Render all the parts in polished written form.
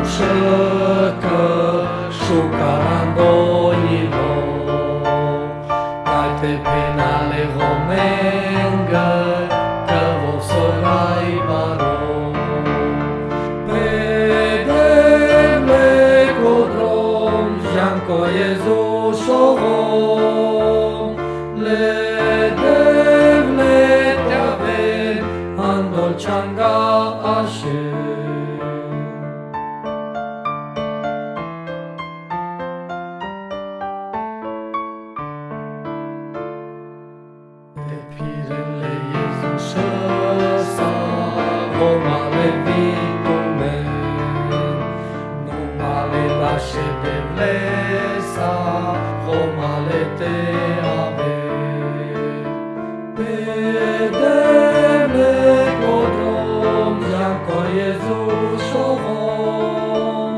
Shaka Shukarandoilo Kaite penale romenga Kavosorai baro Pedemle kodrom Janko Jezu shovom Ledevle teaven Andol changa Hashem Pirele Jezusa, Romale vitumen, Numale lasce de vlesa, Romale te ave. Pedemle kodrom, Janko Jezus shovom,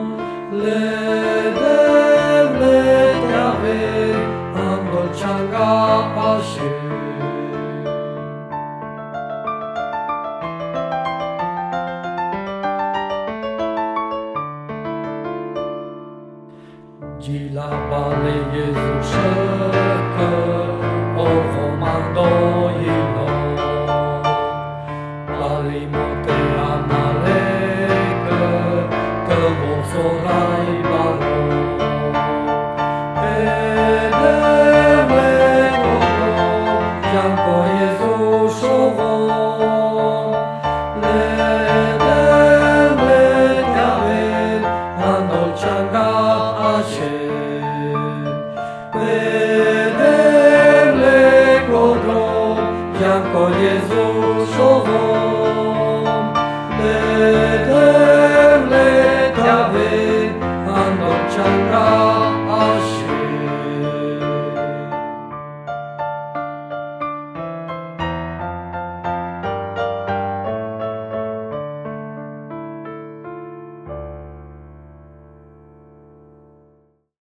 Ledevle te ave, Andol changa Hashem. Gila bale Jezus